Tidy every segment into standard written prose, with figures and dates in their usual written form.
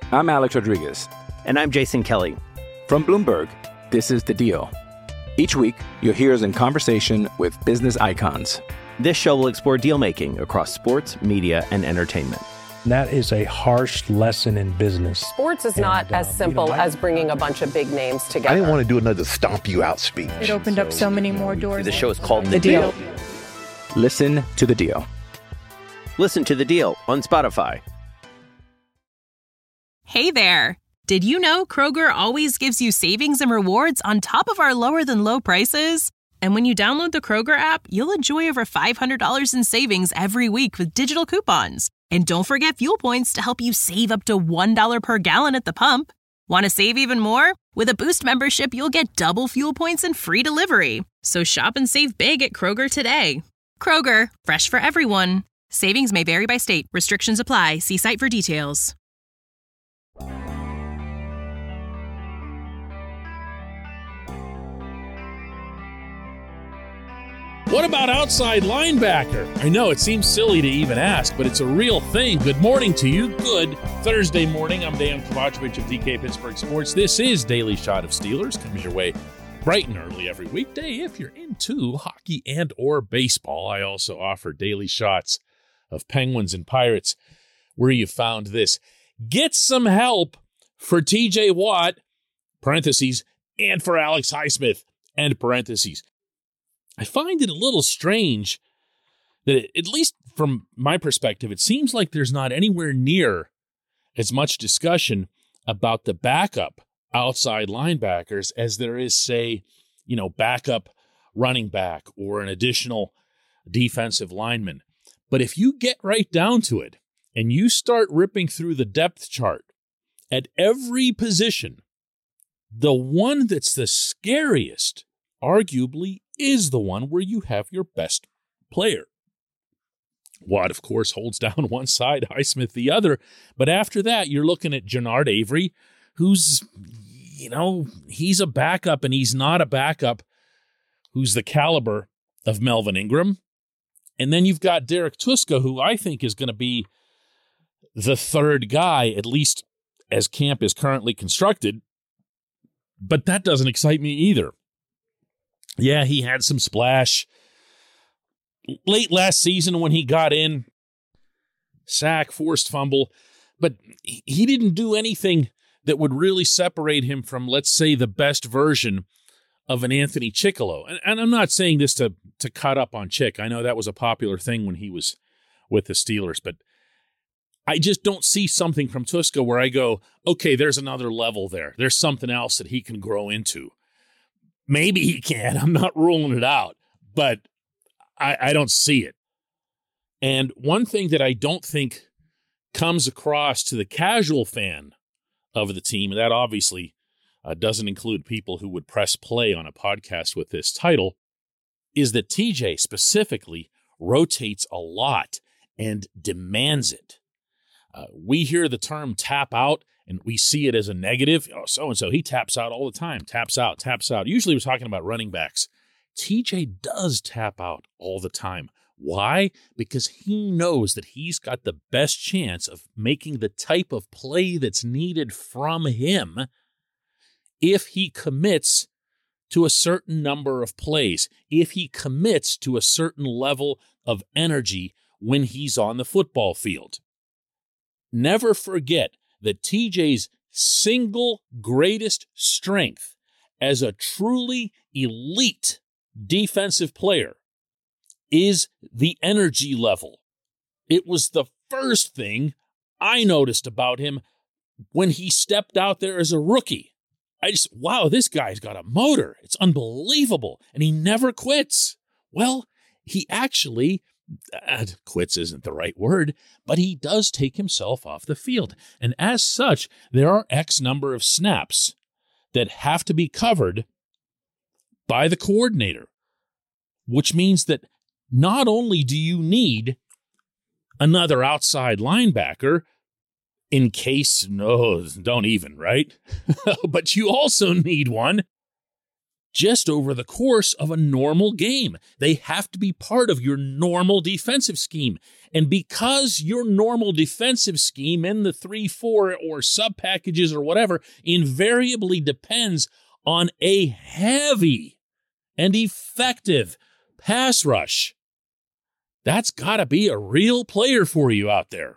I'm Alex Rodriguez. And I'm Jason Kelly. From Bloomberg, this is The Deal. Each week, you'll hear us in conversation with business icons. This show will explore deal-making across sports, media, and entertainment. That is a harsh lesson in business. Sports is not as simple as bringing a bunch of big names together. I didn't want to do another stomp you out speech. It opened up so many more doors. The show is called The Deal. Listen to The Deal. Listen to The Deal on Spotify. Hey there. Did you know Kroger always gives you savings and rewards on top of our lower than low prices? And when you download the Kroger app, you'll enjoy over $500 in savings every week with digital coupons. And don't forget fuel points to help you save up to $1 per gallon at the pump. Want to save even more? With a Boost membership, you'll get double fuel points and free delivery. So shop and save big at Kroger today. Kroger, fresh for everyone. Savings may vary by state. Restrictions apply. See site for details. What about outside linebacker? I know it seems silly to even ask, but it's a real thing. Good morning to you. Good Thursday morning. I'm Dan Kovacevic of DK Pittsburgh Sports. This is Daily Shot of Steelers. Comes your way bright and early every weekday. If you're into hockey and or baseball, I also offer daily shots of Penguins and Pirates where you found this. Get some help for TJ Watt, parentheses, and for Alex Highsmith, end parentheses. I find it a little strange that, at least from my perspective, it seems like there's not anywhere near as much discussion about the backup outside linebackers as there is, say, backup running back or an additional defensive lineman. But if you get right down to it and you start ripping through the depth chart at every position, the one that's the scariest, arguably, is the one where you have your best player. Watt, of course, holds down one side, Highsmith the other. But after that, you're looking at Jannard Avery, who's, he's a backup, and he's not a backup who's the caliber of Melvin Ingram. And then you've got Derek Tuszka, who I think is going to be the third guy, at least as camp is currently constructed. But that doesn't excite me either. Yeah, he had some splash late last season when he got in. Sack, forced fumble. But he didn't do anything that would really separate him from, let's say, the best version of an Anthony Chickillo. And I'm not saying this to cut up on Chick. I know that was a popular thing when he was with the Steelers. But I just don't see something from Tuszka where I go, okay, there's another level there. There's something else that he can grow into. Maybe he can. I'm not ruling it out, but I don't see it. And one thing that I don't think comes across to the casual fan of the team, and that obviously doesn't include people who would press play on a podcast with this title, is that TJ specifically rotates a lot and demands it. We hear the term tap out, and we see it as a negative. Oh, so-and-so, he taps out all the time. Taps out. Usually we're talking about running backs. TJ does tap out all the time. Why? Because he knows that he's got the best chance of making the type of play that's needed from him if he commits to a certain number of plays, if he commits to a certain level of energy when he's on the football field. Never forget that TJ's single greatest strength as a truly elite defensive player is the energy level. It was the first thing I noticed about him when he stepped out there as a rookie. Wow, this guy's got a motor. It's unbelievable. And he never quits. Well, he actually quits isn't the right word, but he does take himself off the field. And as such, there are X number of snaps that have to be covered by the coordinator, which means that not only do you need another outside linebacker in case, no, don't even, right? But you also need one just over the course of a normal game. They have to be part of your normal defensive scheme. And because your normal defensive scheme in the 3-4 or sub packages or whatever invariably depends on a heavy and effective pass rush, that's got to be a real player for you out there.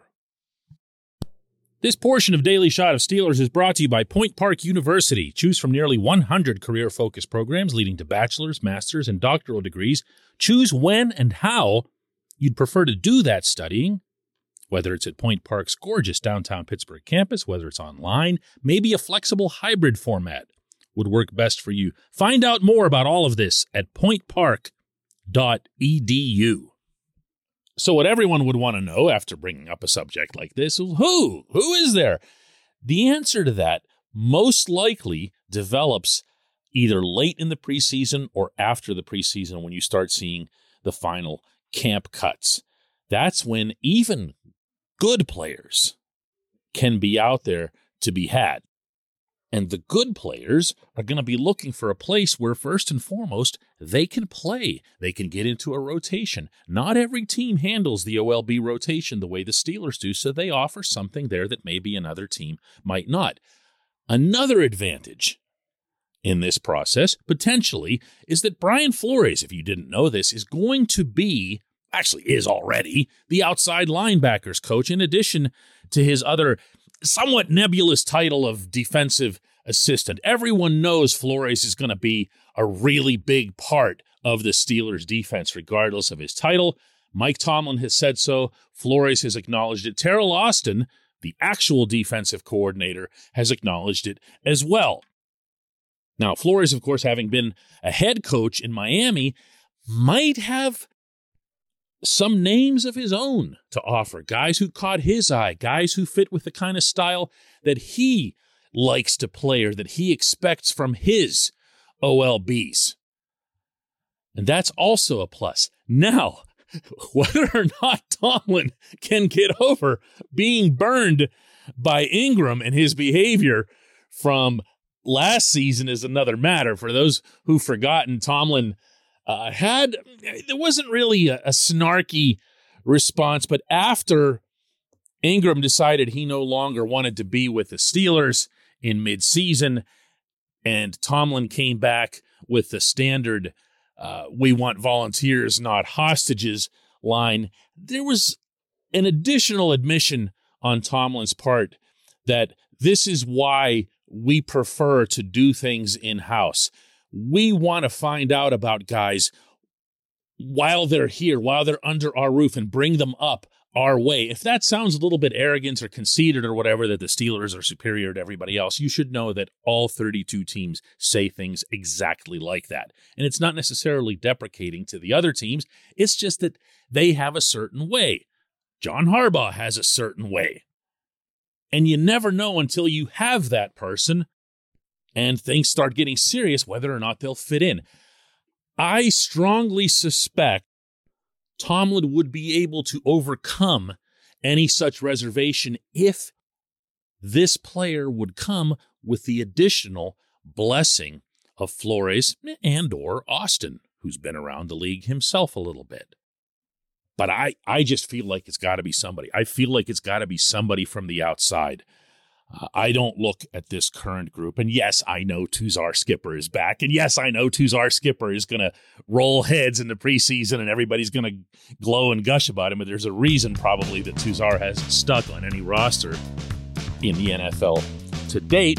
This portion of Daily Shot of Steelers is brought to you by Point Park University. Choose from nearly 100 career-focused programs leading to bachelor's, master's, and doctoral degrees. Choose when and how you'd prefer to do that studying, whether it's at Point Park's gorgeous downtown Pittsburgh campus, whether it's online, maybe a flexible hybrid format would work best for you. Find out more about all of this at pointpark.edu. So what everyone would want to know after bringing up a subject like this is who is there? The answer to that most likely develops either late in the preseason or after the preseason when you start seeing the final camp cuts. That's when even good players can be out there to be had. And the good players are going to be looking for a place where, first and foremost, they can play. They can get into a rotation. Not every team handles the OLB rotation the way the Steelers do, so they offer something there that maybe another team might not. Another advantage in this process, potentially, is that Brian Flores, if you didn't know this, is going to be, actually is already, the outside linebackers coach, in addition to his other somewhat nebulous title of defensive assistant. Everyone knows Flores is going to be a really big part of the Steelers' defense, regardless of his title. Mike Tomlin has said so. Flores has acknowledged it. Terrell Austin, the actual defensive coordinator, has acknowledged it as well. Now, Flores, of course, having been a head coach in Miami, might have some names of his own to offer, guys who caught his eye, guys who fit with the kind of style that he likes to play or that he expects from his OLBs. And that's also a plus. Now, whether or not Tomlin can get over being burned by Ingram and his behavior from last season is another matter. For those who've forgotten, Tomlin there wasn't really a snarky response, but after Ingram decided he no longer wanted to be with the Steelers in midseason, and Tomlin came back with the standard, we want volunteers, not hostages line, there was an additional admission on Tomlin's part that this is why we prefer to do things in-house. We want to find out about guys while they're here, while they're under our roof, and bring them up our way. If that sounds a little bit arrogant or conceited or whatever, that the Steelers are superior to everybody else, you should know that all 32 teams say things exactly like that. And it's not necessarily deprecating to the other teams. It's just that they have a certain way. John Harbaugh has a certain way. And you never know until you have that person and things start getting serious whether or not they'll fit in. I strongly suspect Tomlin would be able to overcome any such reservation if this player would come with the additional blessing of Flores and or Austin, who's been around the league himself a little bit. But I just feel like it's got to be somebody. I feel like it's got to be somebody from the outside. I don't look at this current group. And yes, I know Tuzar Skipper is back. And yes, I know Tuzar Skipper is going to roll heads in the preseason and everybody's going to glow and gush about him. But there's a reason probably that Tuzar hasn't stuck on any roster in the NFL to date.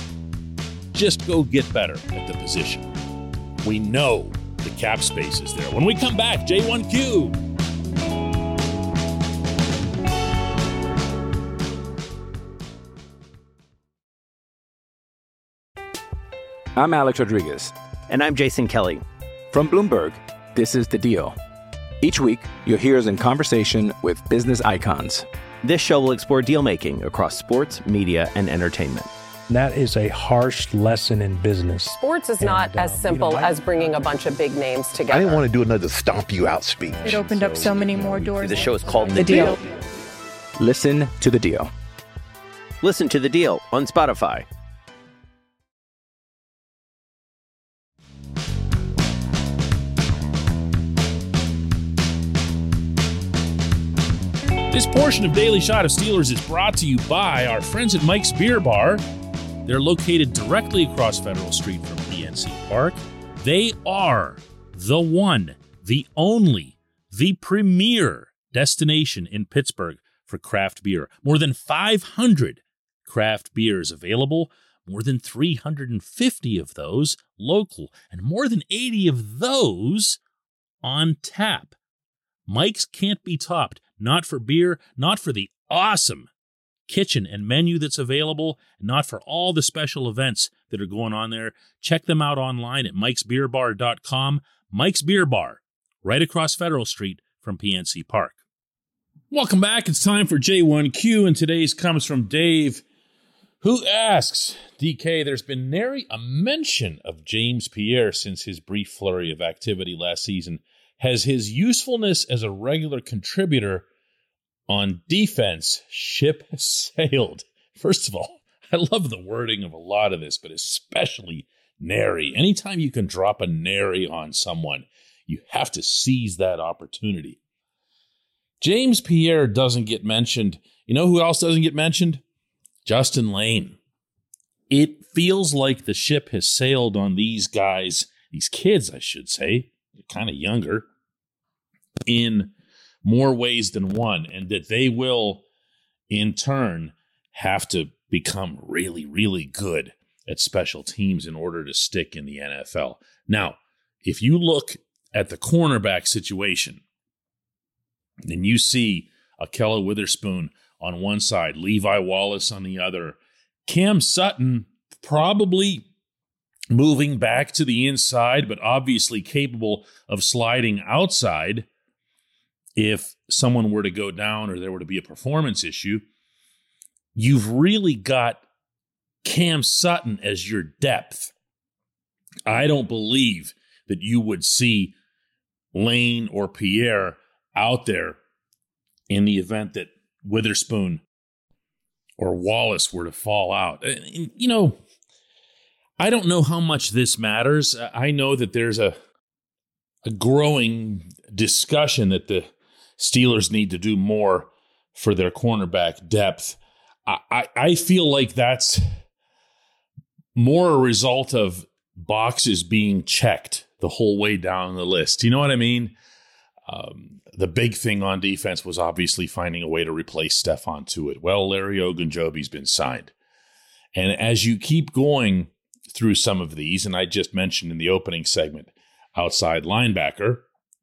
Just go get better at the position. We know the cap space is there. When we come back, J1Q. I'm Alex Rodriguez. And I'm Jason Kelly. From Bloomberg, this is The Deal. Each week, you'll hear us in conversation with business icons. This show will explore deal-making across sports, media, and entertainment. That is a harsh lesson in business. Sports is not as simple as bringing a bunch of big names together. I didn't want to do another stomp you out speech. It opened up so many more doors. The show is called The Deal. Listen to The Deal. Listen to The Deal on Spotify. This portion of Daily Shot of Steelers is brought to you by our friends at Mike's Beer Bar. They're located directly across Federal Street from PNC Park. They are the one, the only, the premier destination in Pittsburgh for craft beer. More than 500 craft beers available, more than 350 of those local, and more than 80 of those on tap. Mike's can't be topped. Not for beer, not for the awesome kitchen and menu that's available, not for all the special events that are going on there. Check them out online at mikesbeerbar.com. Mike's Beer Bar, right across Federal Street from PNC Park. Welcome back. It's time for J1Q, and today's comes from Dave, who asks, DK, there's been nary a mention of James Pierre since his brief flurry of activity last season. Has his usefulness as a regular contributor on defense ship sailed? First of all, I love the wording of a lot of this, but especially nary. Anytime you can drop a nary on someone, you have to seize that opportunity. James Pierre doesn't get mentioned. You know who else doesn't get mentioned? Justin Layne. It feels like the ship has sailed on these guys, these kids, I should say, kind of younger, in more ways than one, and that they will, in turn, have to become really, really good at special teams in order to stick in the NFL. Now, if you look at the cornerback situation, and you see Ahkello Witherspoon on one side, Levi Wallace on the other, Cam Sutton probably moving back to the inside, but obviously capable of sliding outside if someone were to go down or there were to be a performance issue. You've really got Cam Sutton as your depth. I don't believe that you would see Layne or Pierre out there in the event that Witherspoon or Wallace were to fall out. You know, I don't know how much this matters. I know that there's a growing discussion that the Steelers need to do more for their cornerback depth. I feel like that's more a result of boxes being checked the whole way down the list. You know what I mean? The big thing on defense was obviously finding a way to replace Stephon Tuitt. Well, Larry Ogunjobi's been signed. And as you keep going through some of these, and I just mentioned in the opening segment, outside linebacker,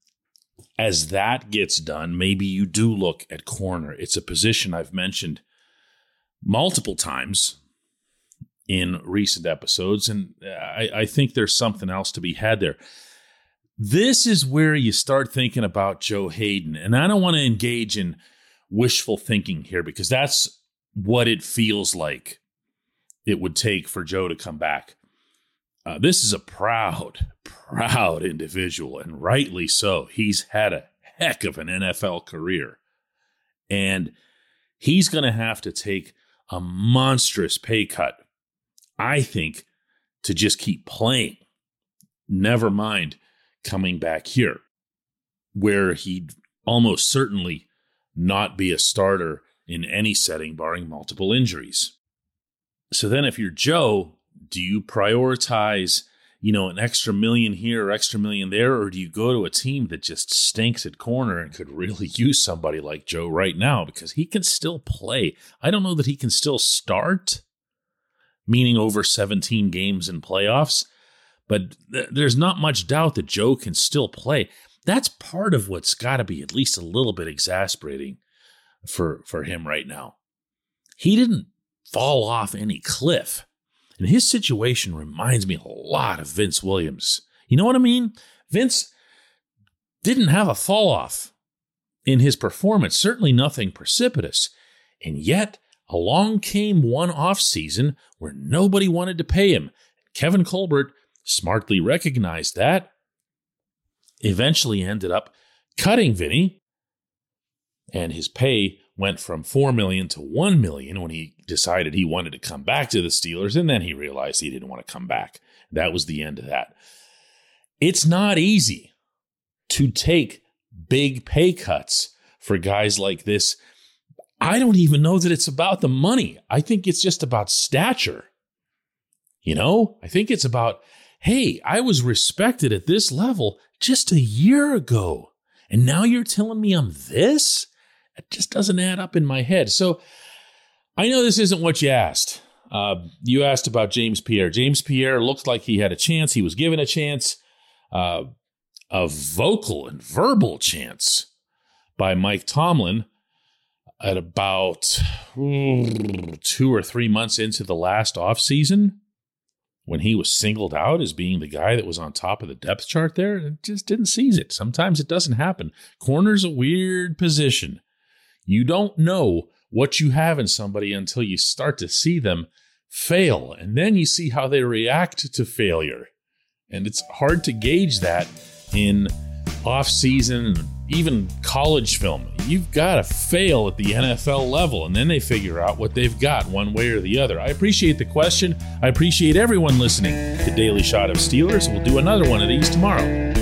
as that gets done, maybe you do look at corner. It's a position I've mentioned multiple times in recent episodes, and I think there's something else to be had there. This is where you start thinking about Joe Hayden, and I don't want to engage in wishful thinking here because that's what it feels like it would take for Joe to come back. This is a proud individual, and rightly so. He's had a heck of an NFL career, and he's going to have to take a monstrous pay cut, I think, to just keep playing. Never mind coming back here, where he'd almost certainly not be a starter in any setting, barring multiple injuries. So then if you're Joe, do you prioritize, an extra million here or extra million there, or do you go to a team that just stinks at corner and could really use somebody like Joe right now because he can still play? I don't know that he can still start, meaning over 17 games in playoffs, but there's not much doubt that Joe can still play. That's part of what's got to be at least a little bit exasperating for him right now. He didn't fall off any cliff. And his situation reminds me a lot of Vince Williams. You know what I mean? Vince didn't have a fall off in his performance, certainly nothing precipitous. And yet, along came one offseason where nobody wanted to pay him. Kevin Colbert smartly recognized that, eventually ended up cutting Vinny, and his pay went from $4 million to $1 million when he decided he wanted to come back to the Steelers, and then he realized he didn't want to come back. That was the end of that. It's not easy to take big pay cuts for guys like this I don't even know that it's about the money. I think it's just about stature. I think it's about, hey, I was respected at this level just a year ago, and now you're telling me I'm this? It just doesn't add up in my head. So I know this isn't what you asked. You asked about James Pierre. James Pierre looked like he had a chance. He was given a chance, a vocal and verbal chance by Mike Tomlin at about 2 or 3 months into the last offseason, when he was singled out as being the guy that was on top of the depth chart there, and just didn't seize it. Sometimes it doesn't happen. Corner's a weird position. You don't know what you have in somebody until you start to see them fail, and then you see how they react to failure. And it's hard to gauge that in off-season, even college film. You've got to fail at the NFL level, and then they figure out what they've got one way or the other. I appreciate the question. I appreciate everyone listening to Daily Shot of Steelers. We'll do another one of these tomorrow.